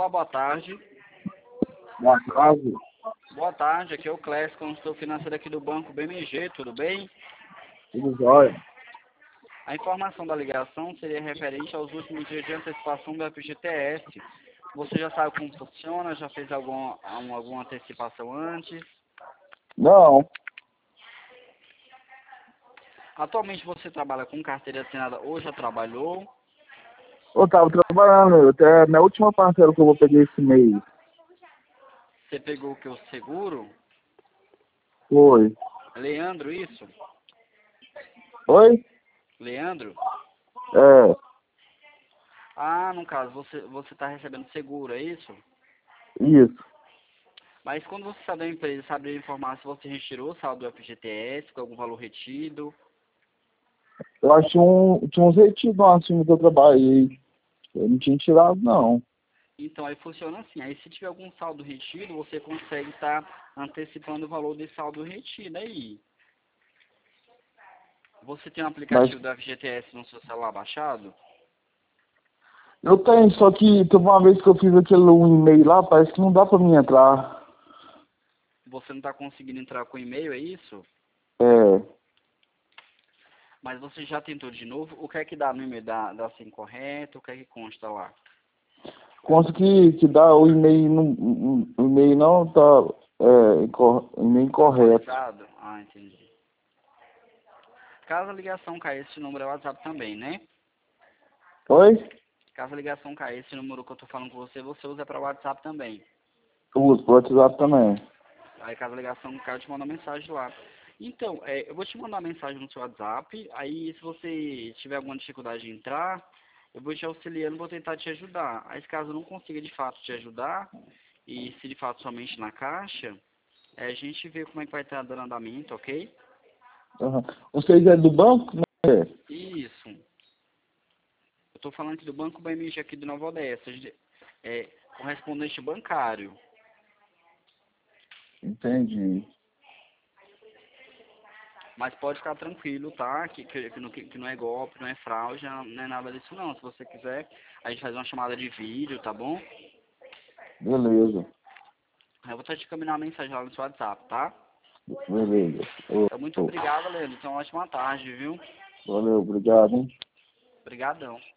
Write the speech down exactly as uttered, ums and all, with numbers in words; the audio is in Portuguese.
Olá, boa tarde. Boa tarde. Boa tarde, aqui é o Clécio, consultor financeiro aqui do Banco B M G, tudo bem? Tudo jóia. A informação da ligação seria referente aos últimos dias de antecipação do F G T S. Você já sabe como funciona? Já fez algum, algum- alguma antecipação antes? Não, Atualmente você trabalha com carteira assinada ou já trabalhou? eu tava trabalhando, até na última parcela que eu vou pegar esse mês. Você pegou o que? O seguro? Foi. Leandro, isso? Oi? Leandro? É, Ah, no caso, você você está recebendo seguro, é isso? isso. Mas quando você sai da empresa, sabe informar se você retirou o saldo do F G T S, com algum valor retido? Eu acho que um, tinha uns retidos lá assim que eu trabalhei. Eu não tinha tirado, não. Então, aí funciona assim. Aí, se tiver algum saldo retido, você consegue estar antecipando o valor desse saldo retido aí. Você tem um Mas aplicativo do F G T S no seu celular baixado? eu tenho, só que teve uma vez que eu fiz aquele um e-mail lá, parece que não dá pra mim entrar. Você não está conseguindo entrar com e-mail, é isso? É, Mas você já tentou de novo? O que é que dá no e-mail? Dá, dá assim correto? O que é que consta lá? consta que, que dá o e-mail, não, o e-mail não tá, é, incor- e-mail Tá incorreto. atualizado? Ah, entendi. Caso a ligação caia, esse número é WhatsApp também, né? Oi? Caso a ligação caia, esse número que eu tô falando com você, você usa para WhatsApp também. Eu uso pro WhatsApp também. Aí, caso a ligação caia, eu te mando uma mensagem lá. Então, é, eu vou te mandar uma mensagem no seu WhatsApp. Aí, se você tiver alguma dificuldade de entrar, eu vou te auxiliando, vou tentar te ajudar. Aí, caso eu não consiga de fato te ajudar, e se de fato somente na caixa, é, a gente vê como é que vai estar dando andamento, ok? Uhum. Vocês é do banco? É. Isso. Eu tô falando aqui do Banco B M G aqui de Nova Odessa. É correspondente bancário. Entendi. Mas pode ficar tranquilo, tá? Que, que, que, não, que não é golpe, não é fraude, não é nada disso não. Se você quiser, a gente faz uma chamada de vídeo, tá bom? Beleza. Eu vou estar te caminhando uma mensagem lá no seu WhatsApp, tá? Beleza. Ô, Então, muito ô. obrigado, Leandro. Então, ótima tarde, viu? Valeu, obrigado, hein? Obrigadão.